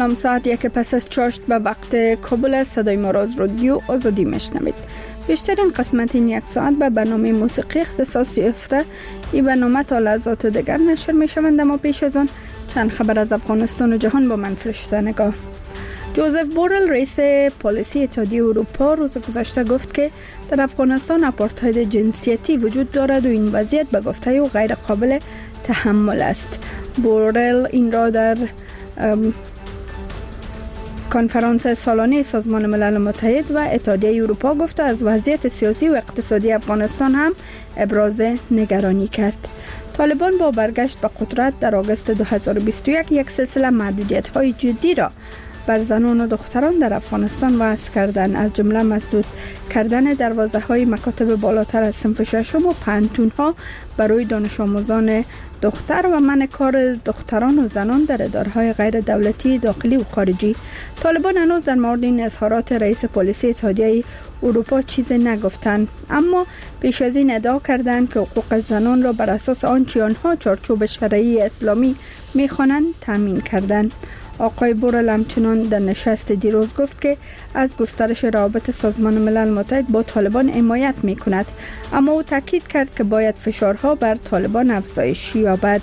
سلام، ساعت 1 پس از چاشت به وقت کابل است. صدای ما را از رادیو آزادی میشنوید. بیشترین قسمت این یک ساعت به برنامه موسیقی اختصاص یافته. این برنامه تا لحظات دیگر نشر می شوند، اما پیش از آن چند خبر از افغانستان و جهان با من فرشته نگاه. جوزف بورل رئیس پلیسی اتحادیه اروپا روز گذشته گفت که در افغانستان آپارتاید جنسیتی وجود دارد و این وضعیت به گفته او غیر قابل تحمل است. بورل این را در کنفرانس سالانه سازمان ملل متحد و اتحادیه اروپا گفت و از وضعیت سیاسی و اقتصادی افغانستان هم ابراز نگرانی کرد. طالبان با برگشت به قدرت در آگوست 2021 یک سلسله محدودیت‌های جدی را بر زنان و دختران در افغانستان وضع کردند، از جمله مسدود کردن دروازه‌های مکاتب بالاتر از صنف ششم و پانتون‌ها برای دانش آموزان دختر و منع کار دختران و زنان در اداره‌های غیر دولتی داخلی و خارجی. طالبان هنوز در مورد این اظهارات رئیس پلیسی اتحادیه اروپا چیزی نگفتند، اما پیش از این ادعا کردند که حقوق زنان را بر اساس آنچه آنها چارچوب شرعی اسلامی می‌خوانند تامین کردند. آقای بورل همچنان در نشست دیروز گفت که از گسترش روابط سازمان ملل متحد با طالبان حمایت می‌کند، اما او تاکید کرد که باید فشارها بر طالبان افزایش یابد.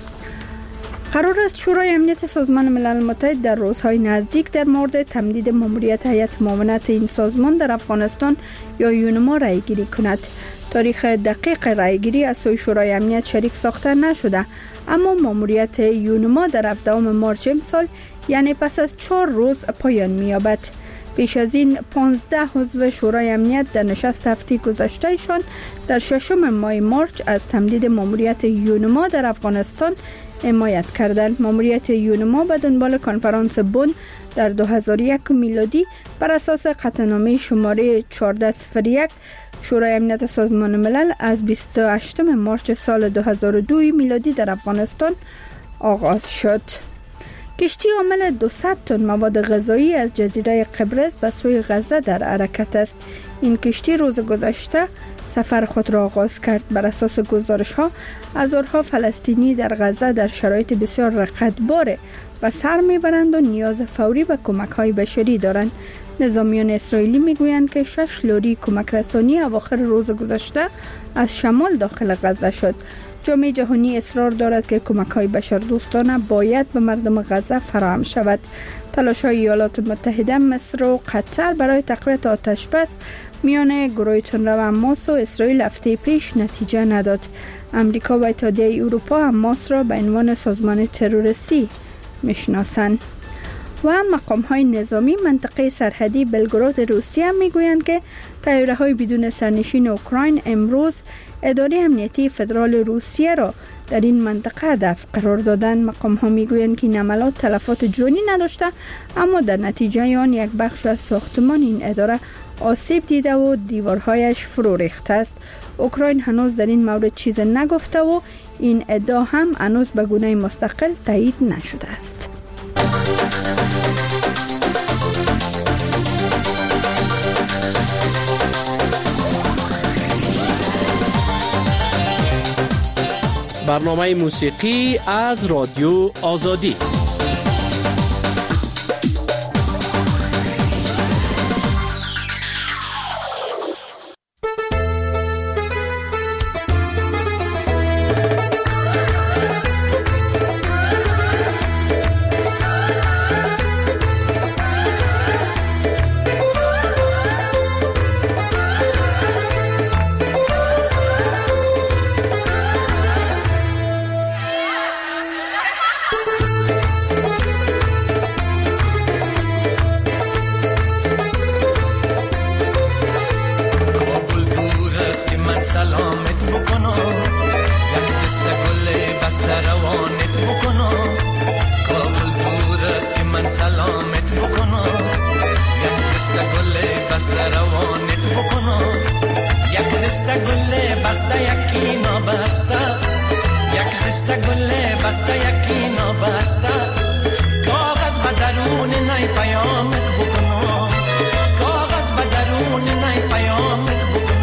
قرار است شورای امنیت سازمان ملل متحد در روزهای نزدیک در مورد تمدید ماموریت هیئت معاونت این سازمان در افغانستان یا یونما رأی گیری کند. تاریخ دقیق رأی گیری از سوی شورای امنیت شریک ساخته نشده، اما ماموریت یونما در 17 مارس امسال یعنی پس از 4 روز پایان می‌یابد. پیش از این 15 عضو شورای امنیت در نشست هفته گذشتهشان در 6 ماه مارس از تمدید ماموریت یونما در افغانستان حمایت کردند. ماموریت یونما به دنبال کنفرانس بن در 2001 میلادی بر اساس قطعنامه شماره 1401 شورای امنیت سازمان ملل از 28 مارس سال 2002 میلادی در افغانستان آغاز شد. کشتی حامل 200 تن مواد غذایی از جزیره قبرس به سوی غزه در حرکت است. این کشتی روز گذشته سفر خود را آغاز کرد. بر اساس گزارش‌ها هزارها فلسطینی در غزه در شرایط بسیار رقتبار و سر میبرند و نیاز فوری به کمک‌های بشری دارند. نظامیان اسرائیلی میگویند که 6 لوری کمک رسانی اواخر روز گذشته از شمال داخل غزه شد. جامعه جهانی اصرار دارد که کمک‌های بشردوستانه باید به مردم غزه فراهم شود. تلاش‌های ایالات متحده، مصر و قطر برای تقویت آتش‌بس میان گروه تندرو حماس و اسرائیل هفته پیش نتیجه نداد. امریکا و اتحادیه اروپا حماس را به عنوان سازمان تروریستی میشناسند. و مقام‌های نظامی منطقه سرحدی بلگراد روسیه میگویند که طیاره‌های بدون سرنشین اوکراین امروز اداره امنیتی فدرال روسیه را در این منطقه هدف قرار دادند. مقام‌ها میگویند که این عملیات تلفات جانی نداشته، اما در نتیجه آن یک بخش از ساختمان این اداره آسیب دیده و دیوارهایش فرو ریخته است. اوکراین هنوز در این مورد چیز نگفته و این ادعا هم هنوز به گونه مستقل تایید نشده است. برنامه موسیقی از رادیو آزادی. سلامت بکنم، یک دست گل بسته روانت بکنم. کابل دور است که من سلامت بکنم، یک دست گل بسته روانت بکنم. یک دست گل بسته یکی نابسته، یک دست گل بسته یکی نابسته. کاغذ به درون نای پیامت بکنم، کاغذ به درون نای پیامت بکنم.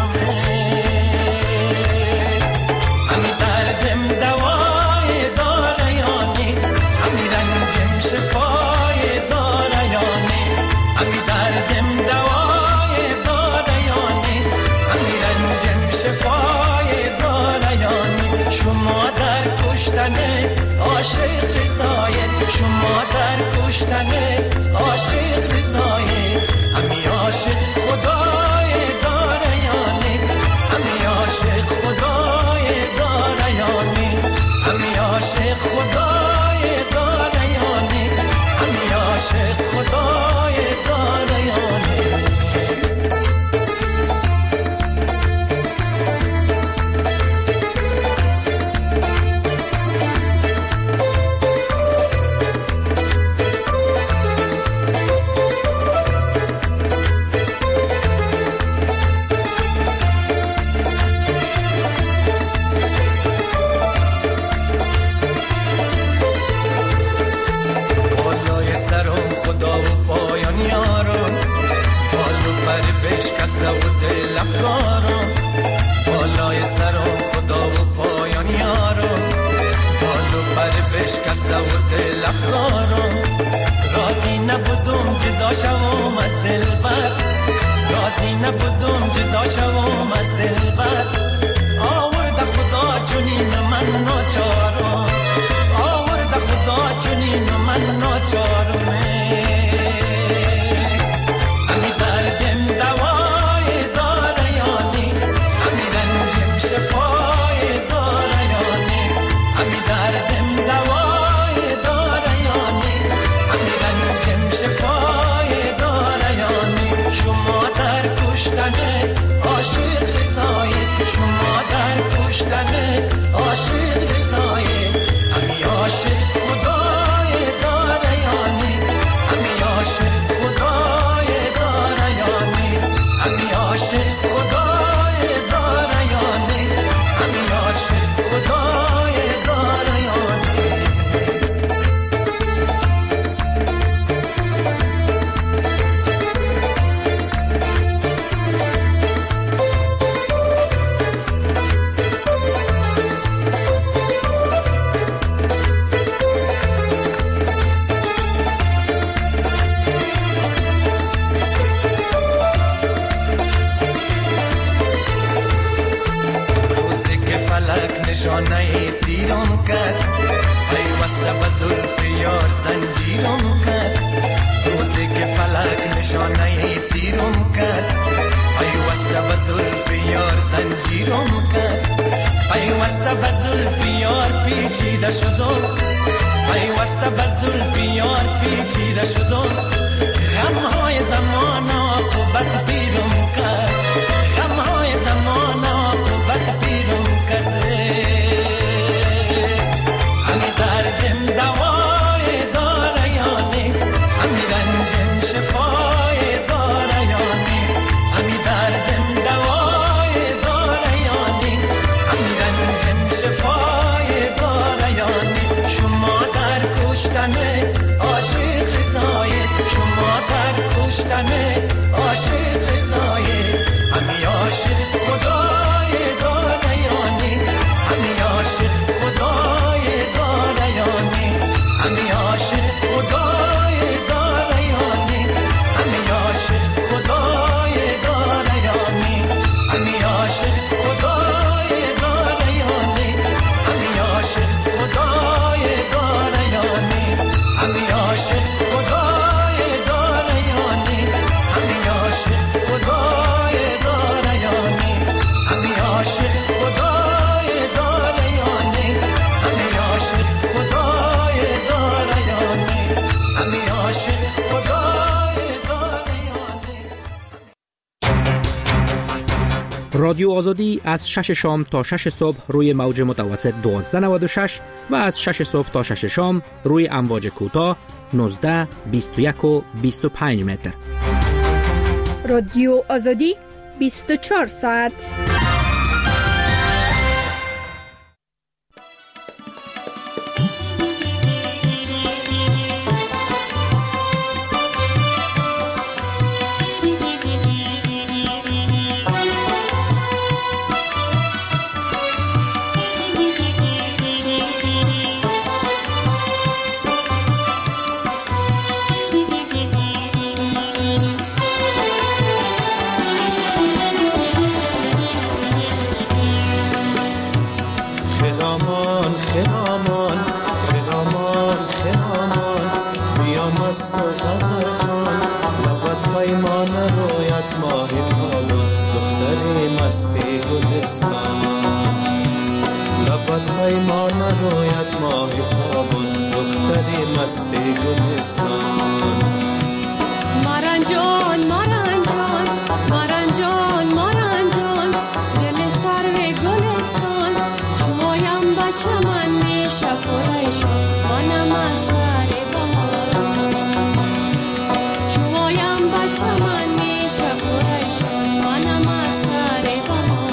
همی دردم دوای داره یانی، همی رنجم شفای داره. شفای دارایانی، شما در کشتن عاشق رضایت، شما در کشتن عاشق رضایت، همی عاشق خدای دارایانی، همی عاشق خدای دارایانی، همی عاشق خدای دارایانی، همی عاشق خدای دارایانی. بشکسته و دل افکارم، بالای سرم خدا و پایان یارم، بالو پر بشکسته و دل افکارم، راضی نبودم جدا شوم از دلبر، راضی نبودم جدا شوم از دلبر، آورده خدا چنین من ناچارم، آورده خدا چنین من ناچارم، همی دردم دوای دارایانی، همی رنجم شفای دارایانی، همی دردم دوای دارایانی، همی رنجم شفای دارایانی، شما در کشتن عاشق رضایت، شما در کشتن عاشق رضایت، همی عاشق خدای دارایانی، همی عاشق خدای دارایانی، همی عاشق خدای دارایانی، همی عاشق خدای دارایانی. نشانه تیرم کرد، پیوسته به زلف یار زنجیرم کرد، روزی که فلک نشانه تیرم کرد، پیوسته به زلف یار زنجیرم کرد، پیوسته به زلف یار پیچیده شدم، پیوسته به زلف یار پیچیده شدم، غمهای زمان عاقبت بیرم کرد، غمهای زمان عاقبت بیرم کرد، همی دردم دوای دارایانی، همی رنجم شفای دارایانی، همی دردم دوای دارایانی، همی رنجم شفای دارایانی، شما در کشتن عاشق رضایت، شما در کشتن عاشق رضایت، همی عاشق خدای دارایانی، همی عاشق خدای دارایانی، همی عاشق خدای دارایانی، همی عاشق خدای دارایانی، همی عاشق خدای دارایانی، همی عاشق خدای دارایانی، همی عاشق خدای دارایانی، همی عاشق خدای دارایانی، همی عاشق خدای دارایانی، همی عاشق خدای دارایانی، همی عاشق خدای دارایانی. رادیو آزادی از 6 شام تا 6 صبح روی موج متوسط 1296 و از 6 صبح تا 6 شام روی امواج کوتاه 19، 21 و 25 متر. رادیو آزادی 24 ساعت. خرامان خرامان خرامان خرامان بیا مست و غزل خوان لبت پیمان رویت ماه تابان دختر مستی گلستان لبت پیمان رویت ماه تابان دختر مستی گلستان مارنجان مارنجان مارنجان مارنجان دل سرو گلستان شمایم بچه من میشه پرایشان منم از شهر بهاران شمایم بچه من میشه پرایشان منم از شهر بهاران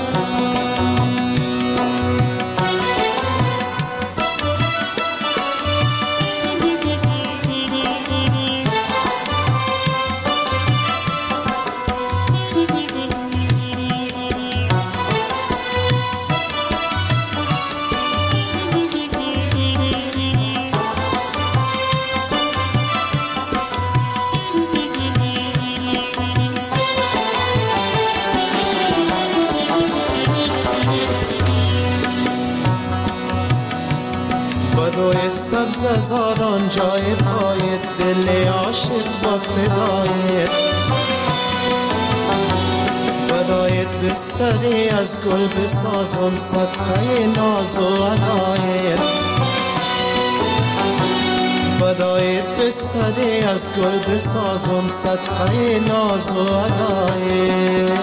روی سبز زاران جای پای دل عاشق با فدایت برایت بستری از گل بسازم صدقه ناز و عنایت برایت بستری از گل بسازم صدقه ناز و عنایت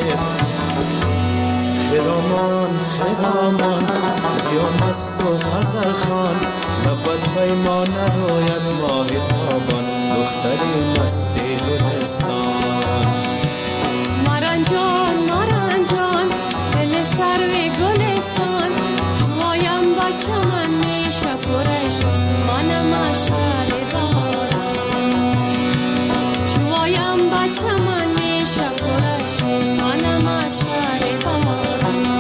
خرامان خرامان بیا مست و غزل خوان لبت پیمان رویت ماه تابان دختری مستی گلستان مارنجان مارنجان دل سرو گلستان شمایم بچه من میشه پرایشان منم از شهر بهاران شمایم بچه من میشه پرایشان منم از شهر بهاران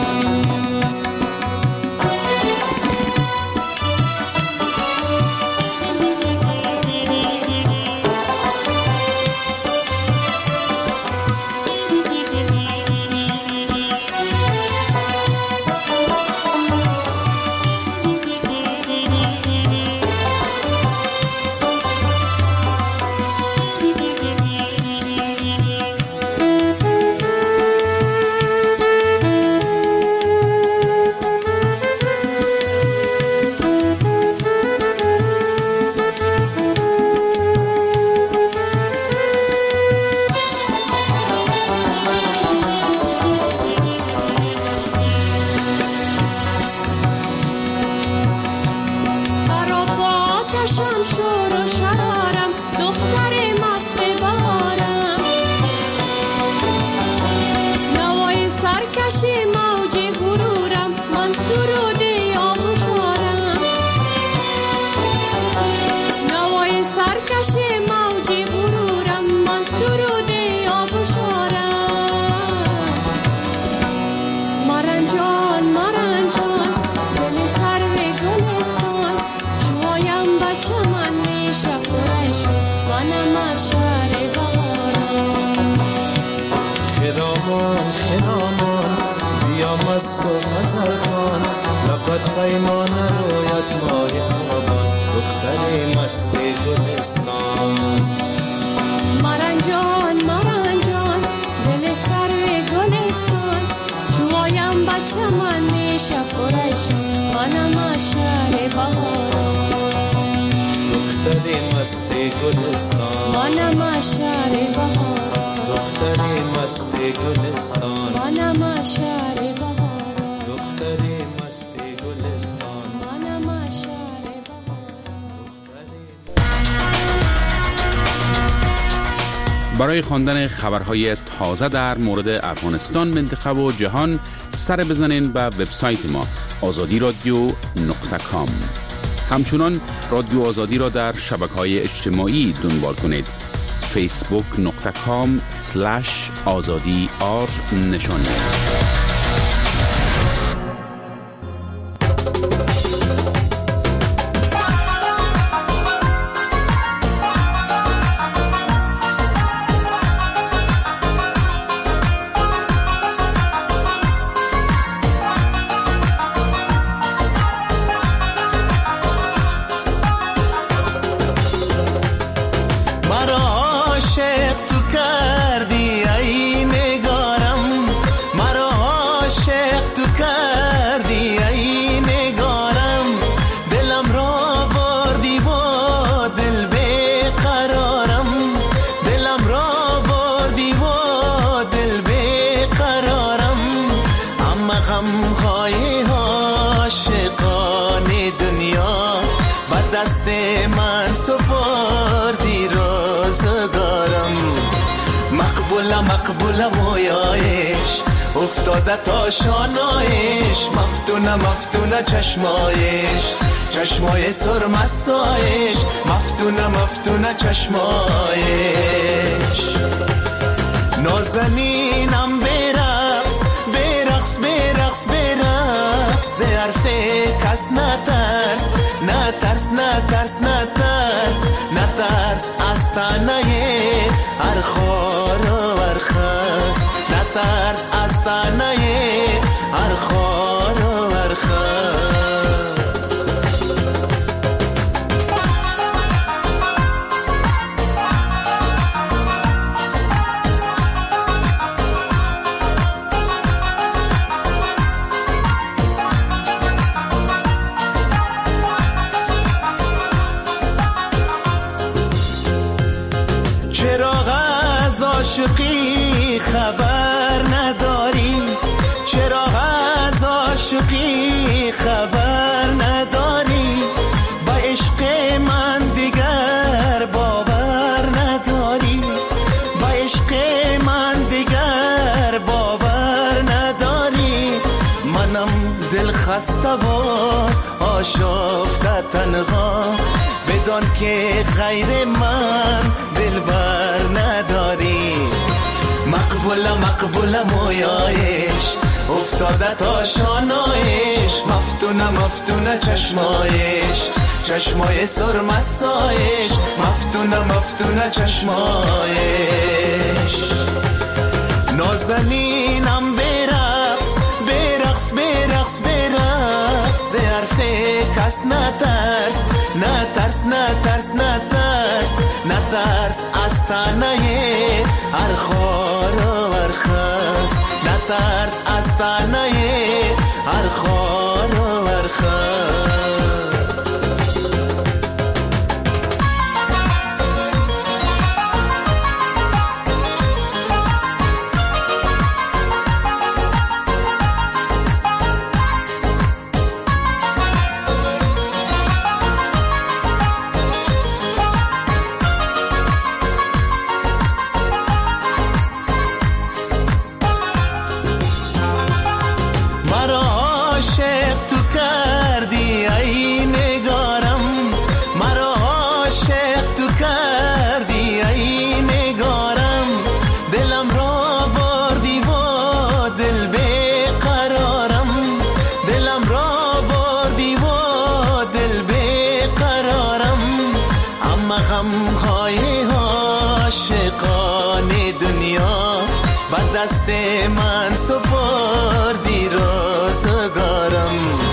خرامان بیا مست و غزل خوان لبت پیمان رویت ماه تابان دختر مستی گلستان مارنجان مارنجان دل سرو گلستان شمایم بچه من میشه پرایشان منم از شهر بهاران دختر مستی گلستان منم از شهر بهاران دختر مستی گلستان منم از شهر بهاران دختر مستی گلستان منم از شهر بهاران. برای خواندن خبرهای تازه در مورد افغانستان، منطقه و جهان سر بزنین به وبسایت ما azadiradyo.com. همچنان رادیو آزادی را در شبکه‌های اجتماعی دنبال کنید. facebook.com/azadi نشان است. کردی ای نگارم، دلم را بردی با دل بیقرارم، دلم را بردی با دل بیقرارم. اما غمهای عاشقان دنیا با دست من سپردی روزگارم. مقبولم مویایش افتاده تا شانایش، مفتونه چشمایش، چشمای سرمستایش، مفتونه چشمایش. نازنینم برقص ز حرف کس نترس، از تنه هر خار و هر خس، نترس از تنه هر خار و هر خس. عاشقی خبر نداری، چرا از عاشقی خبر نداری، با عشق من دیگر باور نداری، با عشق من دیگر باور نداری. منم دل خسته و آشفته تنها، بدان که غیر من دلبر نداری. مقبولم مویایش افتاده تا شانایش، مفتونه چشمایش، چشمای سرمستایش، مفتونه چشمایش. نازنینم برقص ز حرف کس نترس، از تنه هر خار و هر خس، نترس از تنه هر خار و هر خس. دست من سپردی روزگارم.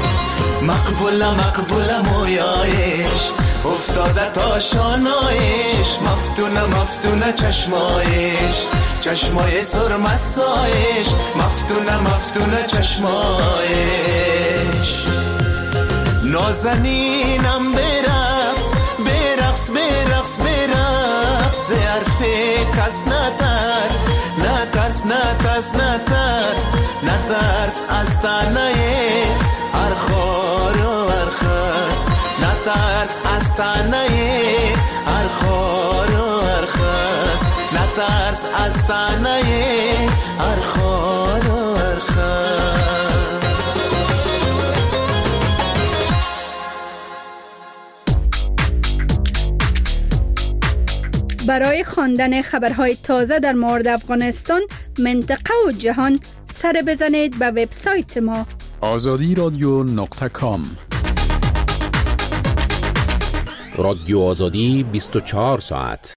مقبولم مویایش افتاده تا شانایش، مفتونه چشمایش، چشمای سرمستایش، مفتونه چشمایش. نازنینم برقص ز حرف کس نترس، از تنه هر خار و هر خس، نترس از تنه هر خار و هر خس، نترس از تنه هر خار و هر خس. برای خواندن خبرهای تازه در مورد افغانستان، منطقه و جهان سر بزنید به وبسایت ما azadiradyo.com. رادیو آزادی 24 ساعت.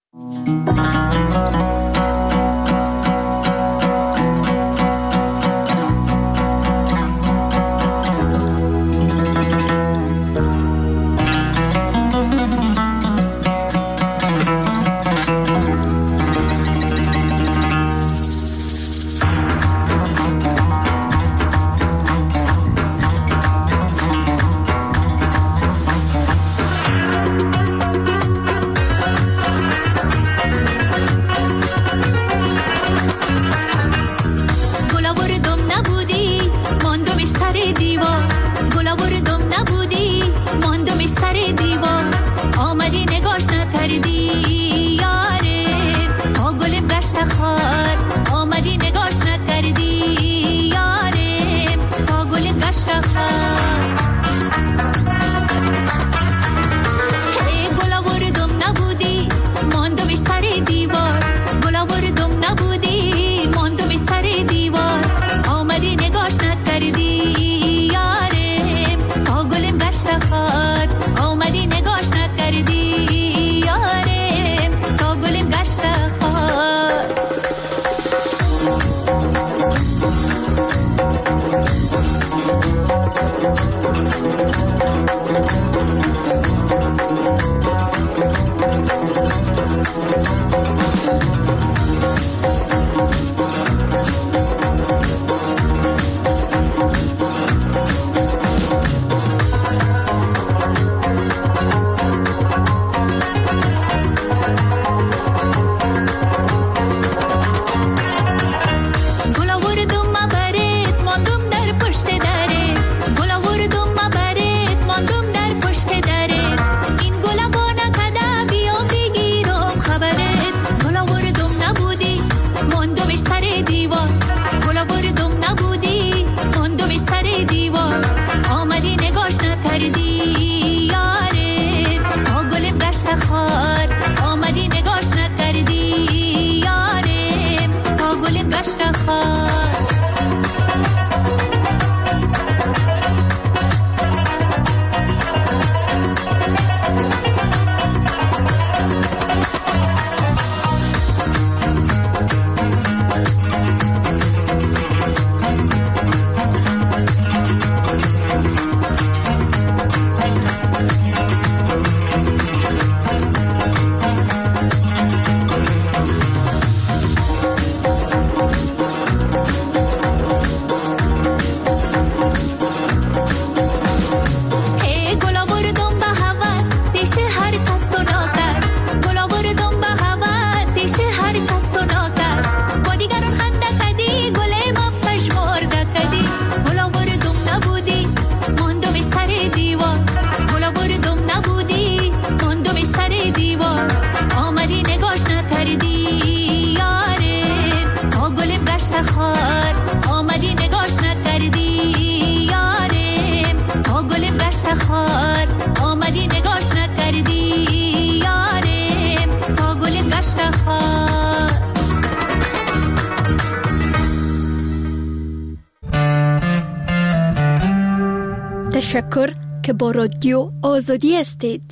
تشکر که با رادیو آزادی هستید.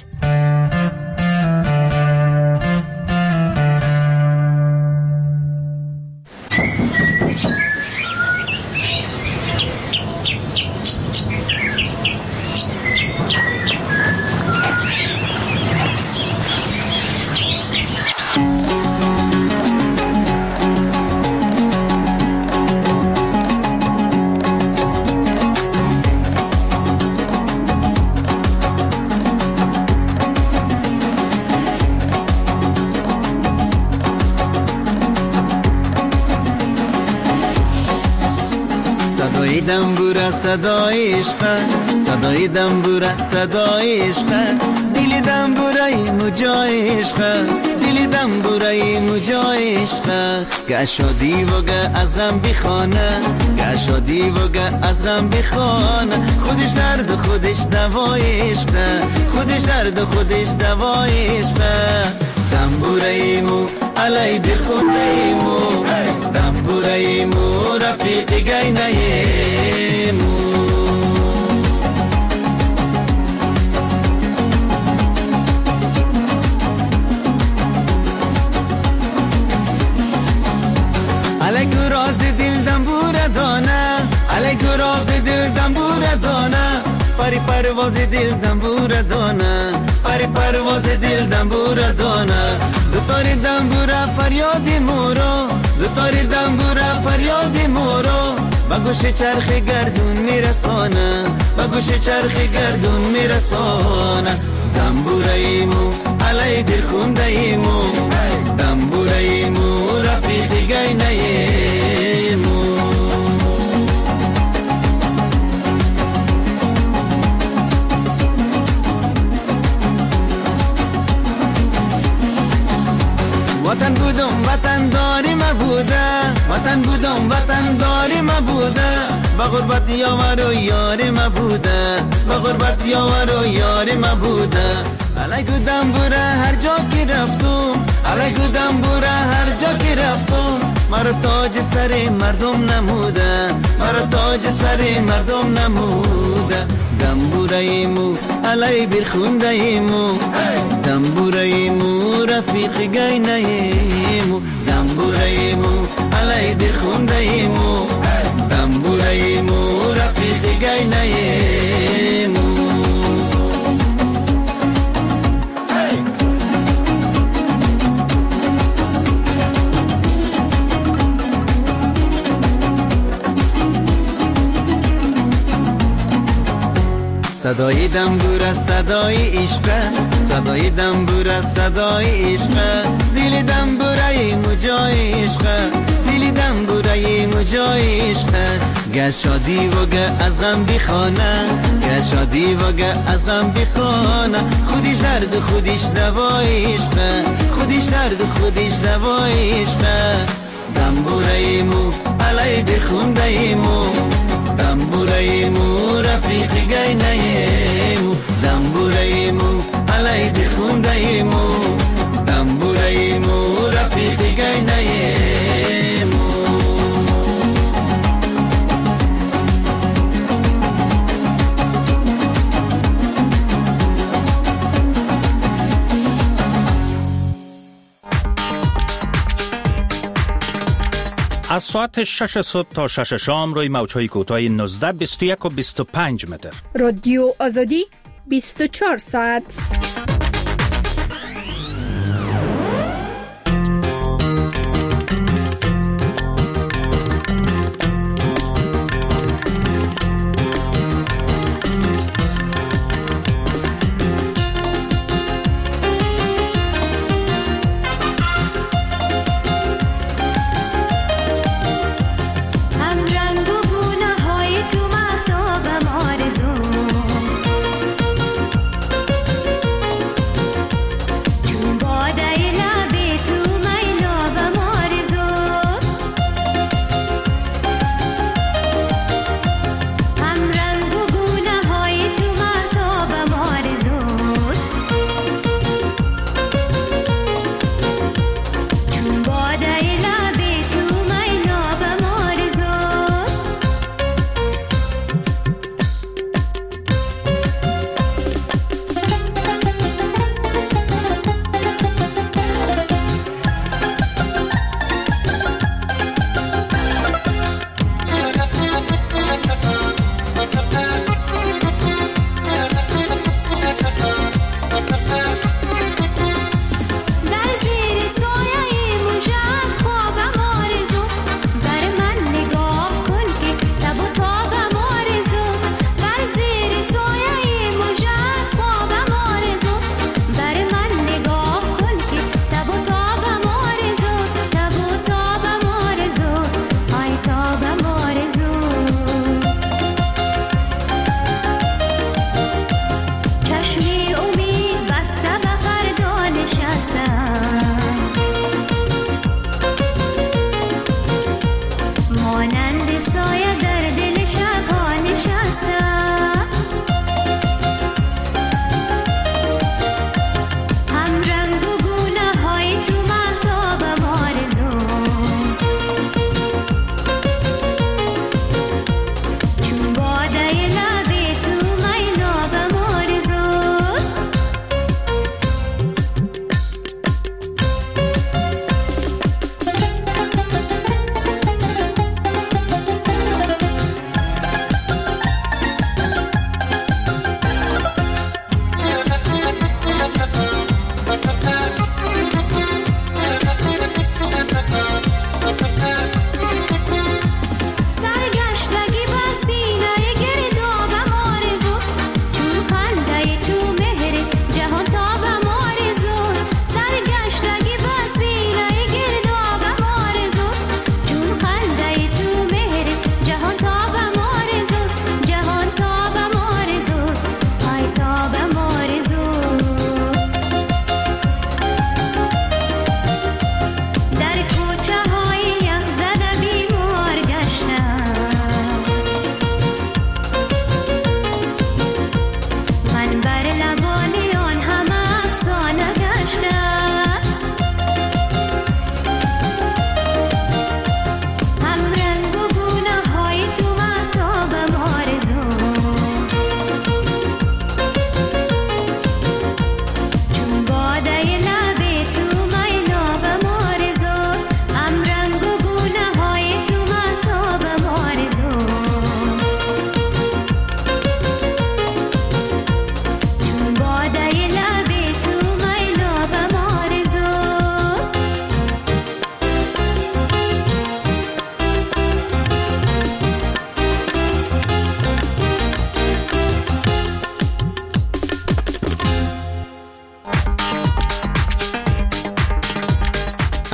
صدای دنبوره صدای عشق، صدای دنبوره صدای عشق، دل دنبوره مجای عشق، دل دنبوره مجای عشق. گشادی و گه از غم بخانه، گشادی و گه از غم بخانه، خودش درد خودش دوای عشق، خودش درد خودش دوای عشق. دنبوره مو علی بخونده مو، دنبوره مو رفیق گینه مو. علیکو راز دل دنبوره دانه، علیکو راز دل دنبوره دانه، پری پرواز دل دنبوره دانه، پری پرواز دل دنبوره دانه. دوتاری دنبوره فریادی مورو، دوتاری دنبوره فریادی مورو، با گوش چرخ گردون میرسانه، با گوش چرخ گردون میرسانه. دنبوره ایمو علی دل خونده ایمو، دنبوره ایمو رفیق گینه ایمو. وطن بودم وطن داریم بوده وطن بودم وطن داری ما بوده با غربت یاور و یار ما بوده با غربت یاور و یار ما بوده علیکو دنبوره هر جا که رفتم علیکو دنبوره هر جا که رفتم مرا تاج سر مردم نموده مرا تاج سر مردم نموده دنبوره ایمو علی برخونده ایمو دنبوره ایمو رفیق گینه ایمو دنبوره ایمو علی برخونده ایمو دنبوره ایمو رفیق گینه ایمو صدای دنبور صدای عشق صدای دنبور صدای عشق دل دنبوره مجای عشق دل دنبوره مجای عشق گز شادی و گه از غم بخانه گز شادی و گه از غم بخانه خودش درد خودش دوای عشق خودش درد خودش دوای عشق دنبوره مو علی بخونده ایمو دنبوره ایمو رفیق گینه ایمو دنبوره ایمو علی بخونده ایمو دنبوره ایمو رفیق گینه ایمو از ساعت 6 صبح تا 6 شام روی موج‌های کوتاه 19 21 و 25 متر. رادیو آزادی 24 ساعت.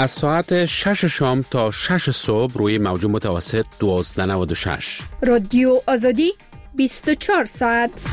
از ساعت 6 شام تا 6 صبح روی موج متوسط 1296. رادیو آزادی 24 ساعت.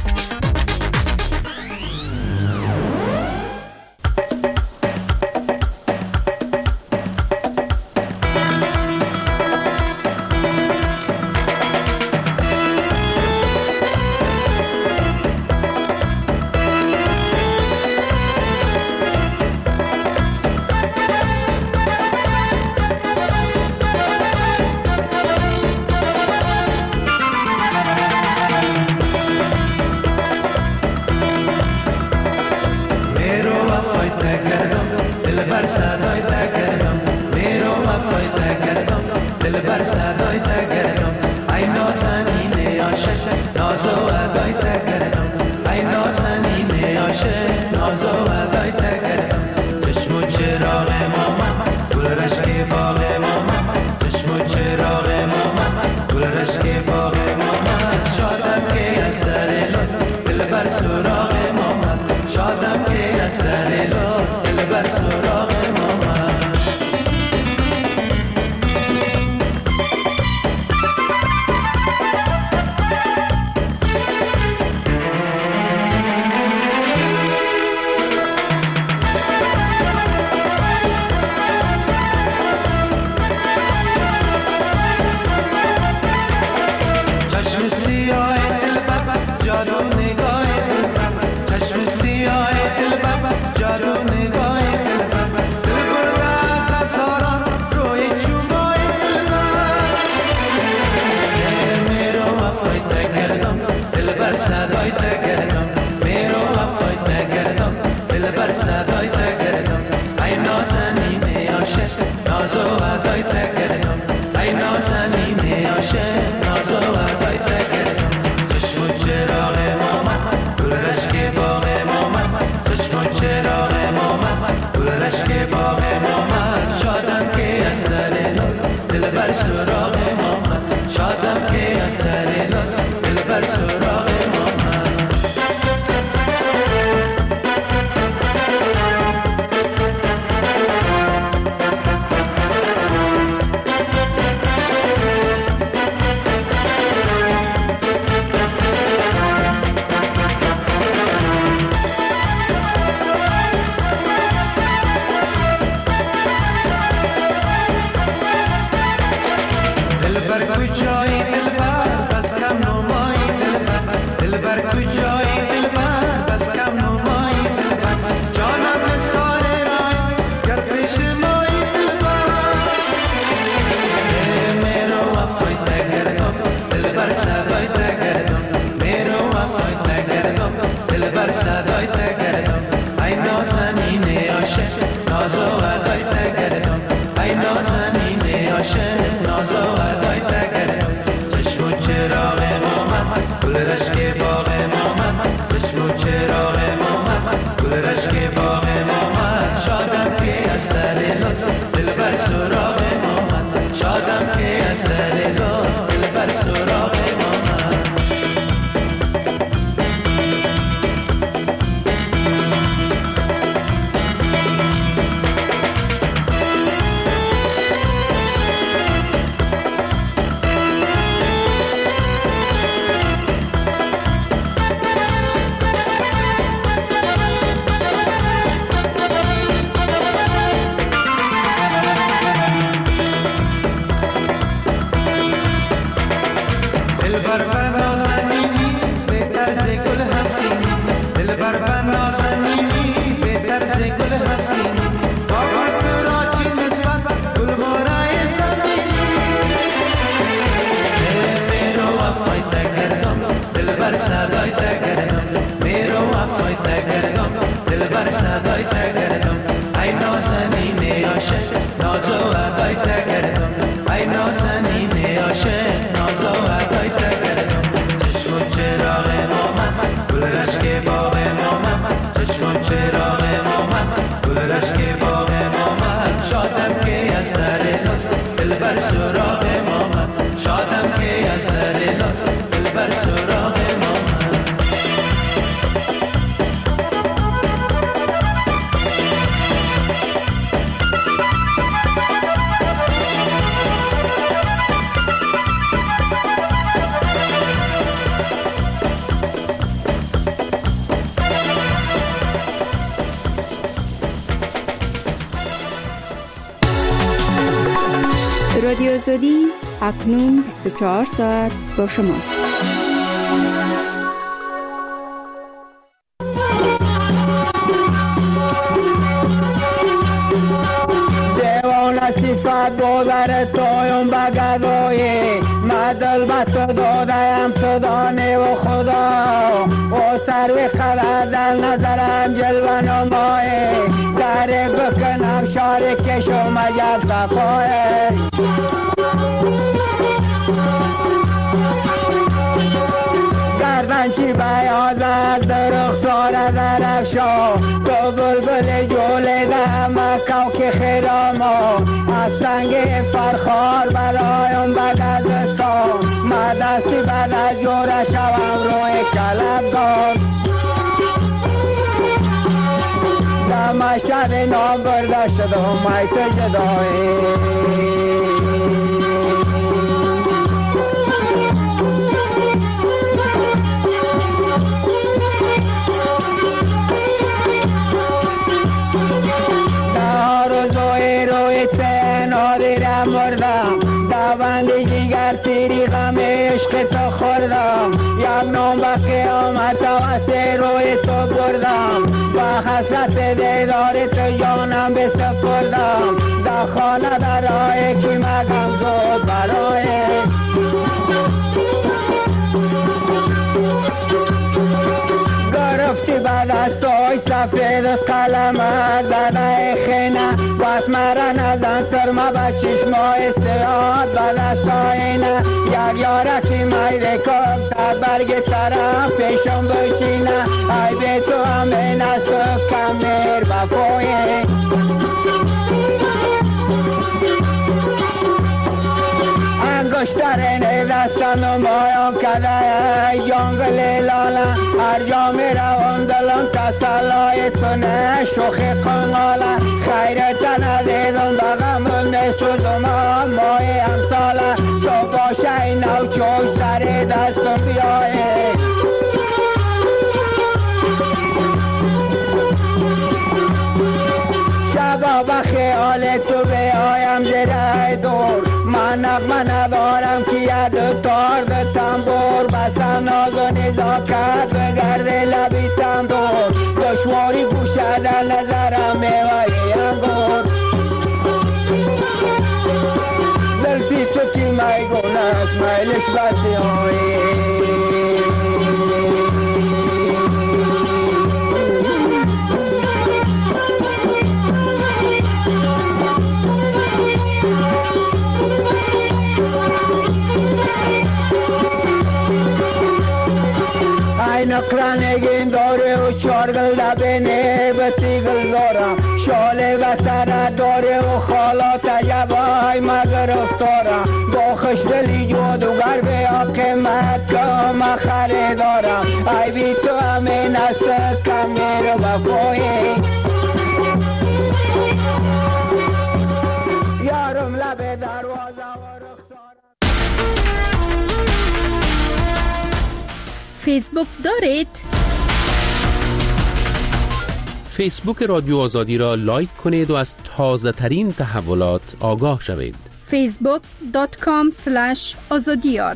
شادم که از در لطف دل بر سراغ ما من رادیو آزادی اکنون 24 ساعت با شماست. صفت بودر تویم بگذایی مدل بست دادیم صدانه و خدا و سروی خبر در نظرم جلوه نمایی دره بکنم شاری کشو مجب صفایی گردنچی بیاز از درختار درفشا تو بلبل جوله دم کوک خیراما از سنگ فرخار برایم بگذستان مدستی بعد از جوره شوم روی کلبگان دم شب نام برده شدم میت جدایی مردم دوندی جگر تیری غم عشق تو خوردم یک نام به قیامت واسه روی تو بردم و حسرت دیدار تو جانم بسپردم در خانه برای کی مگم زود برای گرفتی بعد از توی سفید قلمت داده خینه بس مرا نزن سرما به چشمای استعاد بعد از توینه یک یارکی میره کب در برگ طرف پیشم بشینه ای به تو همین از تو کمیر بفویه انگشترین دستم نمایم کده جنگل لاله هر جا می روم دلم تسلای تونه شوخی قناله خیرت ندیدم بغم نسودم مای امساله تو باشه این او چوک سری دستم بیایه شبا به خیال تو بیایم زیر دور من نغمه ندارم که ید تار به تنبور بسم ناز و نزاکت بگرده لبی تندور دشواری گوشه در نظرم میوهی انگور دلفی تو چی میگونست میلش بسی هایی نقرانگین داره و چارگل لبنه بسیگل دارم شاله و سر داره و خالات عجبای مگر افتارم با خوشدلی جادوگر به قیمت کام خریدارم ای بی تو همین است کمیر وفایی یارم لب دروازه و فیسبوک دارید؟ فیسبوک رادیو آزادی را لایک کنید و از تازه ترین تحولات آگاه شوید. facebook.com/azadiyar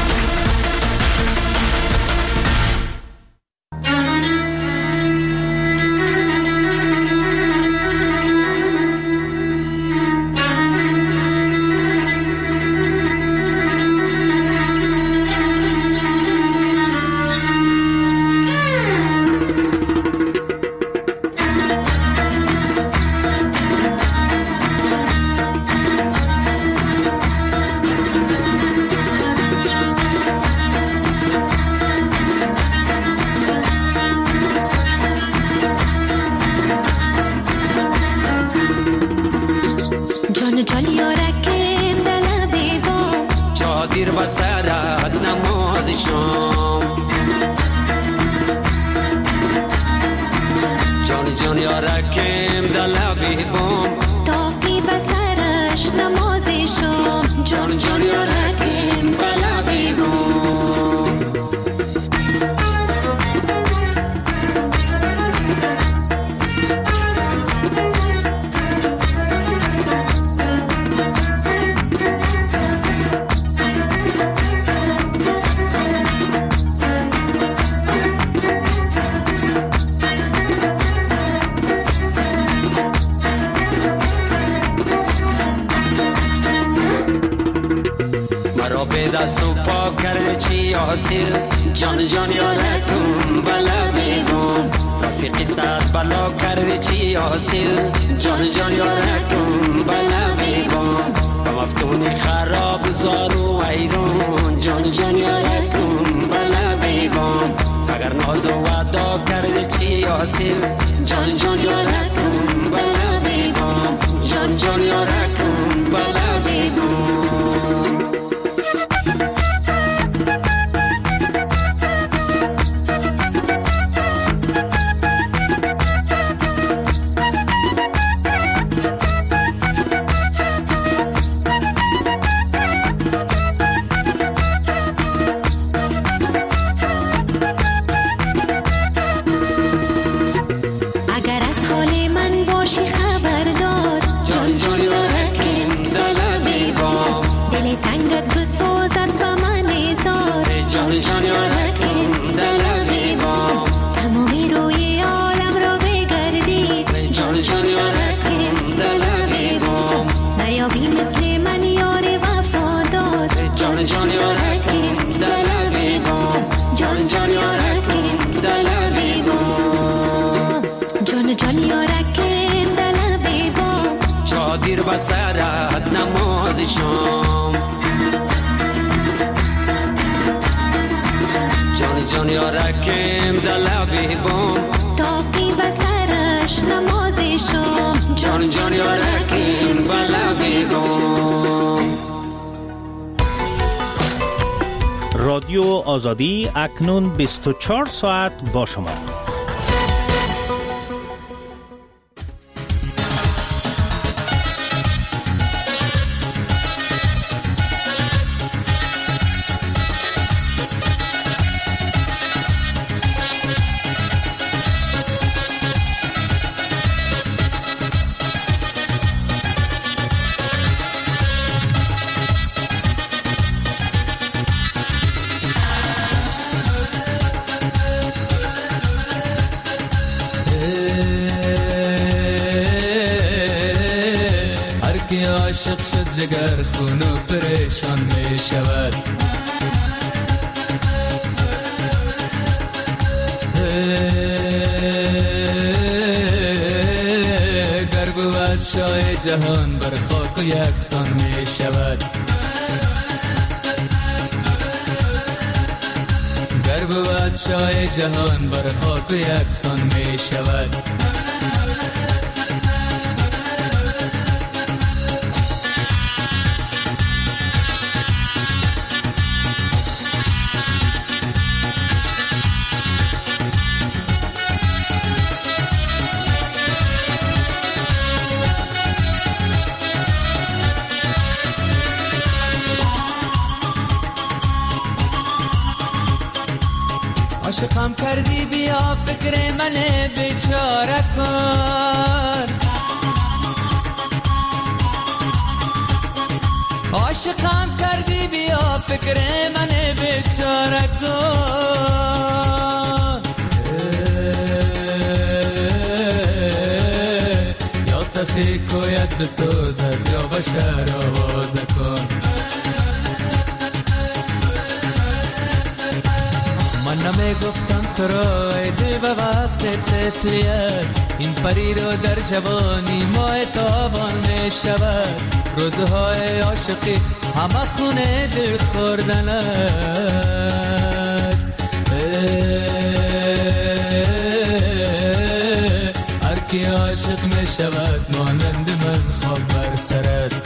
دیر و سرد نماز شام جان جان یارکم دلبی بام تاقی بسرش نماز شام جان جان یارکم دلبی بام حاصل جان جان یارکم بلا بیگم رفیقی سر بلا کرده چی حاصل جان جان یارکم بلا بیگم مفتون خراب زارو ایران جان جان یارکم بلا بیگم اگر ناز و وعدا کرده چی حاصل جان جان یارکم بلا بیگم جان جان یارکم بلا بیگم دیر بسرت نماز شام جان جان یارکم دلبی بام تاقی بسرش نماز شام جان جان یارکم بلبی بام. رادیو آزادی اکنون 24 ساعت با شما. عاشق شد جگر خون و پریشان می شود گر بود شاه جهان بر خاک و یکسان می شود گر بود شاه جهان بر خاک و یکسان می شود عاشقم کردی بیا فکر من بیچاره کن عاشقم کردی بیا فکر من بیچاره کن یا سخی کویت بسوزد یا بشر آواز کن من نمی گفتم تو را ایده و وقت طفلیت این پری رو در جوانی ماه تابان می شود روزهای عاشقی همه خونه دل خوردن است هر کی عاشق می شود مانند من خواب بر سر است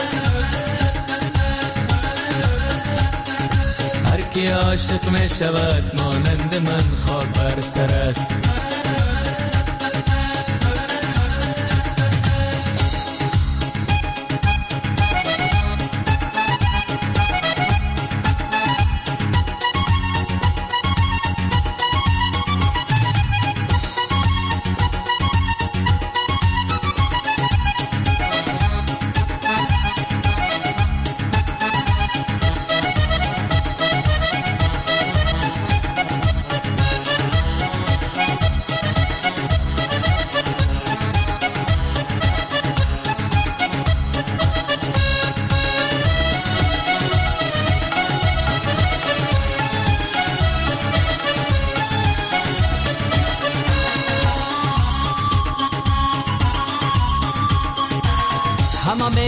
کی عاشق می شود مانند من خواب بر سر است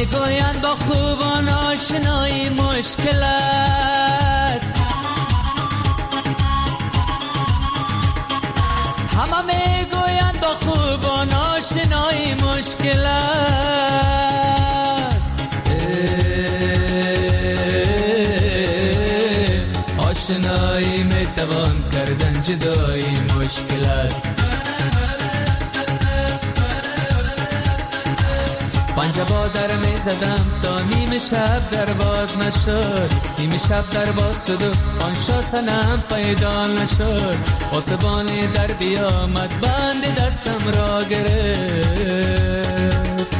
میگویند با خوبان آشنایی مشکل است، همه میگویند با خوبان آشنایی مشکل است. آشنایی میتوان کردن، جدایی مشکل است. پنجه با در می زدم تا نیم شب در باز نشد، نیم شب در باز شد و آن شا سنم پیدا نشد. پاسبانی در بیامد بند دستم را گرفت،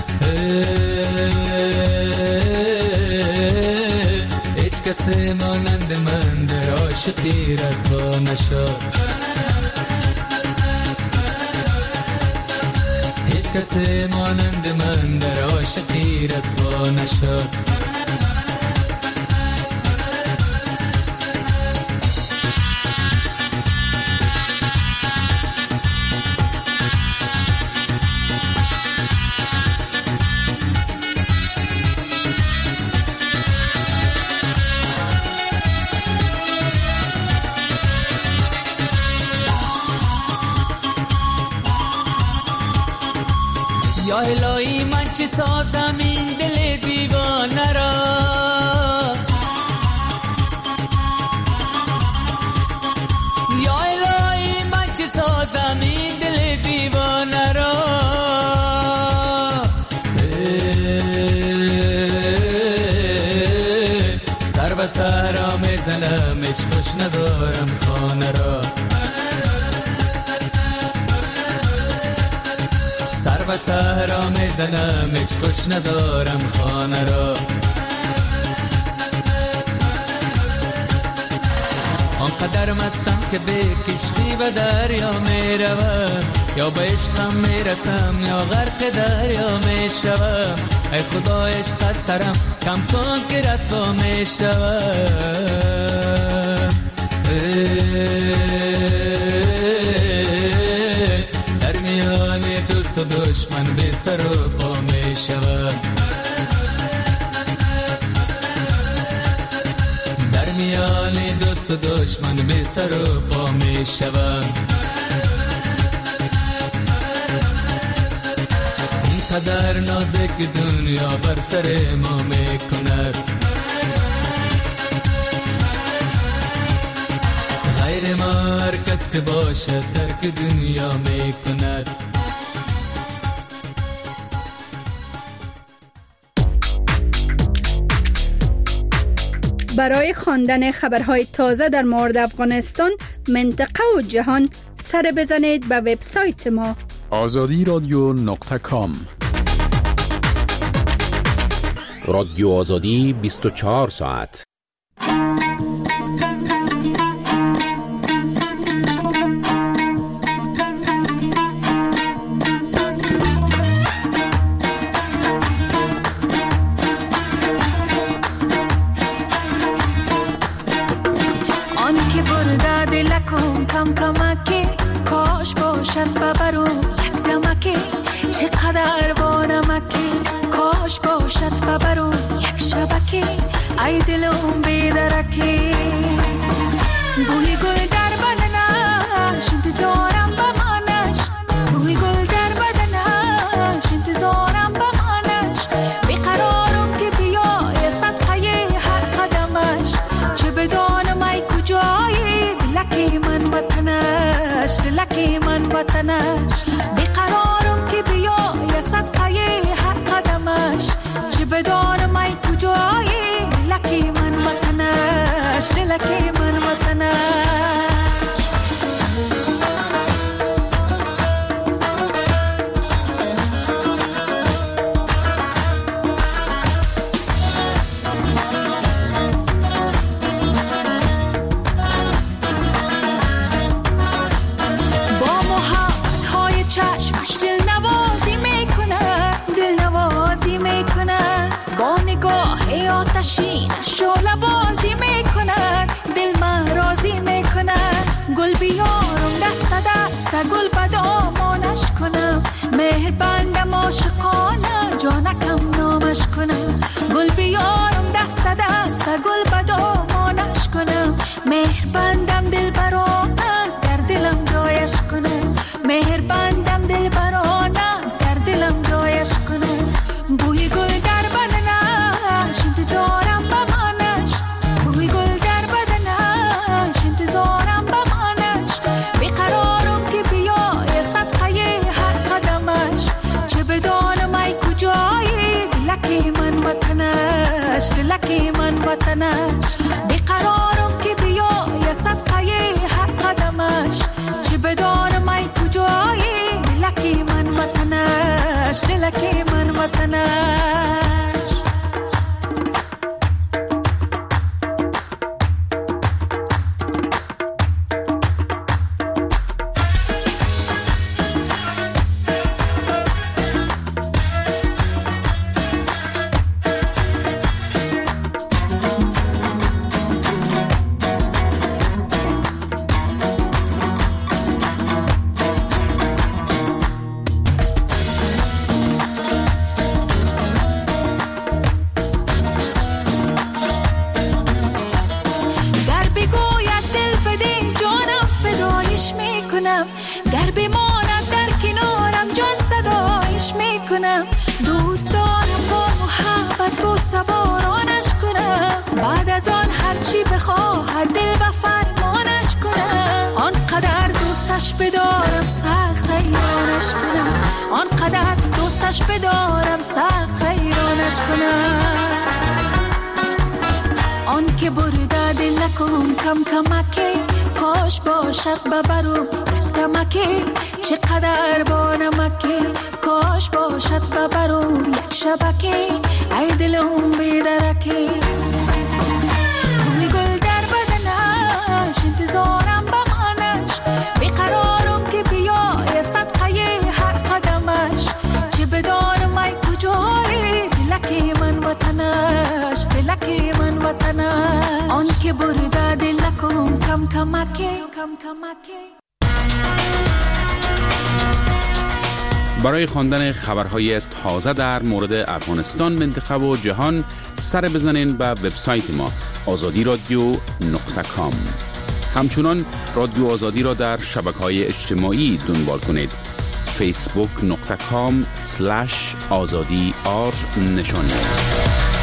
هیچ کسی مانند من در عاشقی رسوا نشد، کسی مانند من در عاشقی رسوا نشد. یا الهی من چی سازم این دل دیوانه را، یا الهی من چی سازم این دل دیوانه را. سر و سر میزنم هیچ خوش ندارم خانه را، سر و سهرا میزنم هیچ خوش ندارم خانه را. آنقدر مستم که به کشتی و دریا میروم، یا به عشقم میرسم یا غرق دریا میشوم. ای خدا عشق از سرم کم کن که رسوا میشوم. در میان دوست و دشمن به سر و پا می شود، در میان دوست و دشمن به سر و پا می شود. اینقدر نازک دنیا بر سر ما می کند، غیر ما هر کس که باشد ترک دنیا می کند. برای خواندن خبرهای تازه در مورد افغانستان، منطقه و جهان سر بزنید به وبسایت ما azadiradyo.com. رادیو آزادی 24 ساعت. کم کمکی کاش باشد ببرو یک دمکی، چقدر با نمکی کاش باشد ببرو یک شبکی. ای دلم بیدرکی بوی گل در بدنش انتظارم بمانش، بوی گل در بدنش انتظارم بمانش. بیقرارم که بیای صدقه هر قدمش، چه بدانم ای کجایی دلکی من وطنش، دلکی من وطنش. بیقرارم که بیای صدقه هر قدمش، چه بدانم ای کجایی دلکی من وطنش. دلکی من وطنش بیقرارم که بیای صدقه هر قدمش چه بدانم ای کجایی دلکی من وطنش دلکی من وطنش در بماند در کنارم جان صدایش میکنم دوست دارم با محبت با سوارانش کنم بعد از آن هرچی بخواهد دل و فرمانش کنم آنقدر دوستش بدارم سخت حیرانش کنم آنقدر دوستش بدارم سخت حیرانش کنم آن که برده دلکم کم کمکی کاش باشد ببرم دمکی چقدر با نمکی کاش باشد ببرم یک شبکی ای دلم بیدرکی روی گل در بدنش انتظارم بمانش بیقرارم که بیای صدقه هر قدمش چه بدارم ای کجایی دلکی من وطنش دلکی من وطنش آن که برده دلکم کم کمکی برای خواندن خبرهای تازه در مورد افغانستان، منطقه و جهان سر بزنین به وبسایت ما azadiradio.com. همچنان رادیو آزادی را در شبکه‌های اجتماعی دنبال کنید. facebook.com/azadi_r نشانی است.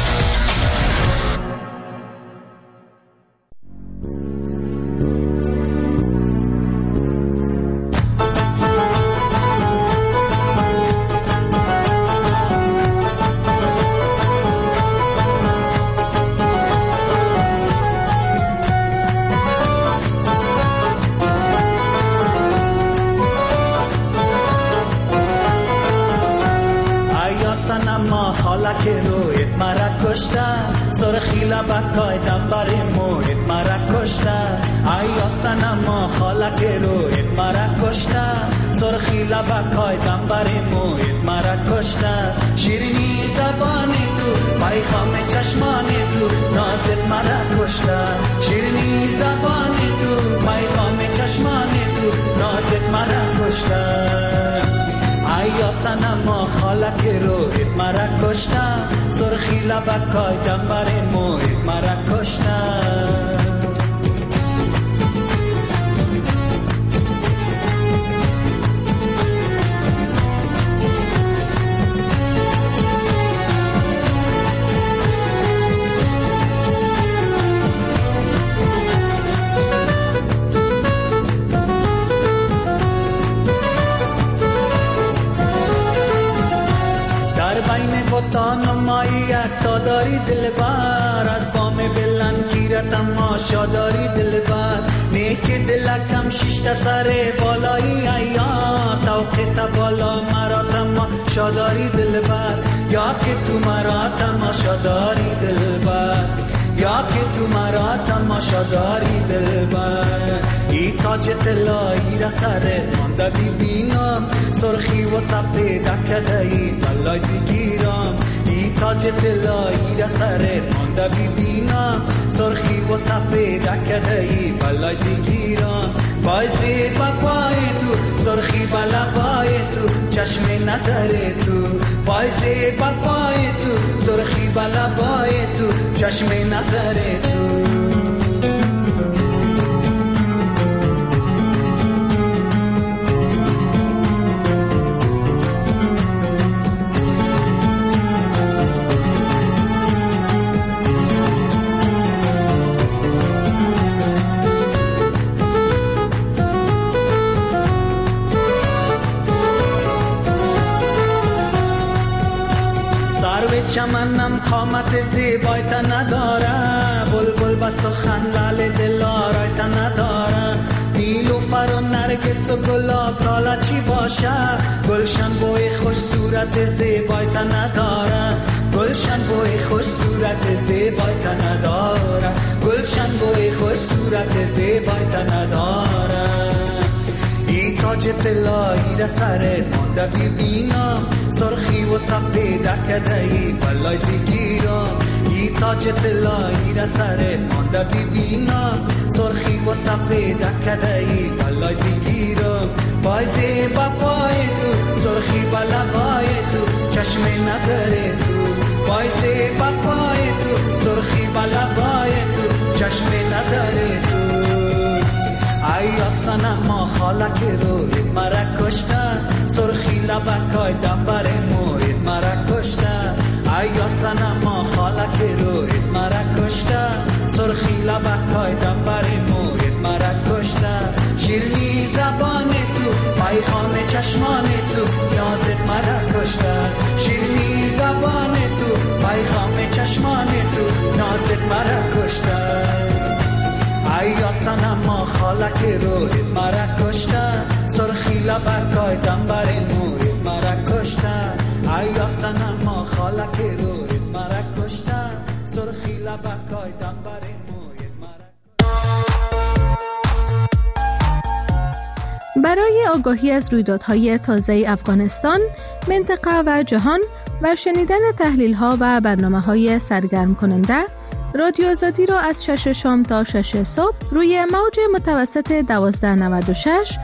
سرخی لبکای دنبر موید مرا کشته ایا سنما خالک روید مرا کشته سرخی لبکای دنبر موید مرا کشته شیرینی زبانی تو پیغام چشمانی تو نازت مرا کشته شیرینی زبانی تو پیغام چشمانی تو نازت مرا کشته ایا سنما خالک روید مرا کشته سرخی لبکای دنبر موید مرا کشته تا داری دلبر از بام بلند گیرت اما شاداری دلبر نیک دلکم شیشت سر بالایی ایار توقیت بالا مرا تما شاداری دلبر یا که تو مرا تما شاداری دلبر یا که تو مرا تما شاداری دلبر ای تاج طلایی را سرت مانده ببینم سرخی و سفید کدایی بلای بگیرم تاج طلایی را سرت مانده ببینم سرخی و سفید کدایی بلای بگیرم پای زیر پای تو سرخی بلبای تو چشم نظر تو پای زیر پای تو سرخی بلبای تو چشم نظر تو چمنم قامت زیبایت نداره، بلبل با سخن لال دل آرایت نداره. نیلوفر و نرگس و گلاب لاله چی باشه، گلشن بوی خوش صورت زیبایت نداره. گلشن بوی خوش صورت زیبایت نداره. گلشن بوی خوش صورت زیبایت نداره. ای تاج طلایی را سرت مانده ببینم، سرخی و سفید کدهی بلای بگیرم. ای تاج طلایی را سرت مانده ببینم، سرخی و سفید کدهی بلای بگیرم. پای زیبا پای تو، سرخی بلبای تو، چشم نظر تو. پای زیبا پای تو، سرخی بلبای تو، چشم نظر تو. ای صنما خالک رویت مرا کشته، سرخی لبکای دنبر مویت مرا کشته. ای صنما خالک رویت مرا کشته، سرخی لبکای دنبر مویت مرا کشته. شیرینی زبان تو، پیغام چشمان تو، نازت مرا کشته. شیرینی زبان تو، پیغام چشمان تو، نازت مرا کشته. ای صنما خالک رویت مرا کشته، سرخی لبکای دنبر مویت مرا کشته. ای صنما خالک رویت مرا کشته، سرخی لبکای دنبر مویت مرا. برای آگاهی از رویدادهای تازه افغانستان، منطقه و جهان و شنیدن تحلیل‌ها و برنامه‌های سرگرم کننده، رادیو آزادی را از 6 شام تا 6 صبح روی موج متوسط 1296